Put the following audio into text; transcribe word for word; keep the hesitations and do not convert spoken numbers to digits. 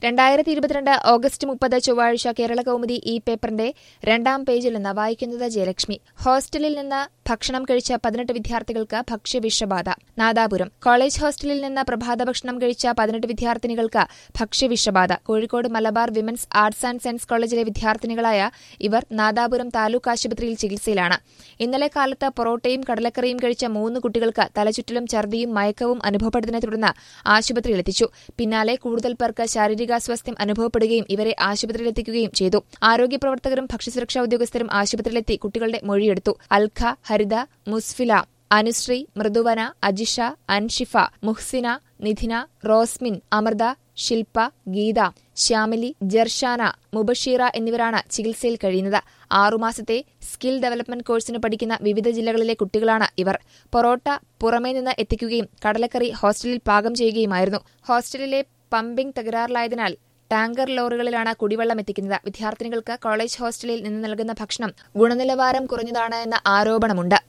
രണ്ടായിരത്തി ഇരുപത്തിരണ്ട് ഓഗസ്റ്റ് മുപ്പത് ചൊവ്വാഴ്ച കേരള കൗമുദി ഈ പേപ്പറിന്റെ രണ്ടാം പേജിൽ നിന്ന് വായിക്കുന്നത് ജയലക്ഷ്മി. ഹോസ്റ്റലിൽ നിന്ന് ഭക്ഷണം കഴിച്ച പതിനെട്ട് വിദ്യാർത്ഥികൾക്ക് ഭക്ഷ്യവിഷബാധ. നാദാപുരം. കോളേജ് ഹോസ്റ്റലിൽ നിന്ന് പ്രഭാത ഭക്ഷണം കഴിച്ച പതിനെട്ട് വിദ്യാർത്ഥിനികൾക്ക് ഭക്ഷ്യവിഷബാധ. Kozhikode Malabar women's arts and science കോളേജിലെ വിദ്യാർത്ഥിനികളായ ഇവർ നാദാപുരം താലൂക്ക് ആശുപത്രിയിൽ ചികിത്സയിലാണ്. ഇന്നലെ കാലത്ത് പൊറോട്ടയും കടലക്കറിയും കഴിച്ച മൂന്ന് കുട്ടികൾക്ക് തലചുറ്റലും ഛർദിയും മയക്കവും അനുഭവപ്പെട്ടതിനെ തുടർന്ന് ആശുപത്രിയിലെത്തിച്ചു. പിന്നാലെ കൂടുതൽ പേർക്ക് ശാരീരികാസ്വാസ്ഥ്യം അനുഭവപ്പെടുകയും ഇവരെ ആശുപത്രിയിലെത്തിക്കുകയും ചെയ്തു. ആരോഗ്യപ്രവർത്തകരും ഭക്ഷ്യസുരക്ഷാ ഉദ്യോഗസ്ഥരും ആശുപത്രിയിലെത്തി കുട്ടികളുടെ മൊഴിയെടുത്തു. അൽഖ, ഹരിത, മുസ്ഫില, അനുശ്രീ, മൃദുവന, അജിഷ, അൻഷിഫ, മുഹ്സിന, നിധിന, റോസ്മിൻ, അമൃത, ശിൽപ, ഗീത, ശ്യാമിലി, ജർഷാന, മുബഷീറ എന്നിവരാണ് ചികിത്സയിൽ കഴിയുന്നത്. ആറുമാസത്തെ സ്കിൽ ഡെവലപ്മെന്റ് കോഴ്സിന് പഠിക്കുന്ന വിവിധ ജില്ലകളിലെ കുട്ടികളാണ് ഇവർ. പൊറോട്ട പുറമേ നിന്ന് എത്തിക്കുകയും കടലക്കറി ഹോസ്റ്റലിൽ പാകം ചെയ്യുകയുമായിരുന്നു. ഹോസ്റ്റലിലെ പമ്പിംഗ് തകരാറിലായതിനാൽ ടാങ്കർ ലോറികളിലാണ് കുടിവെള്ളം എത്തിക്കുന്നത്. വിദ്യാർത്ഥിനികൾക്ക് കോളേജ് ഹോസ്റ്റലിൽ നിന്ന് നൽകുന്ന ഭക്ഷണം ഗുണനിലവാരം കുറഞ്ഞതാണ് എന്ന ആരോപണമുണ്ട്.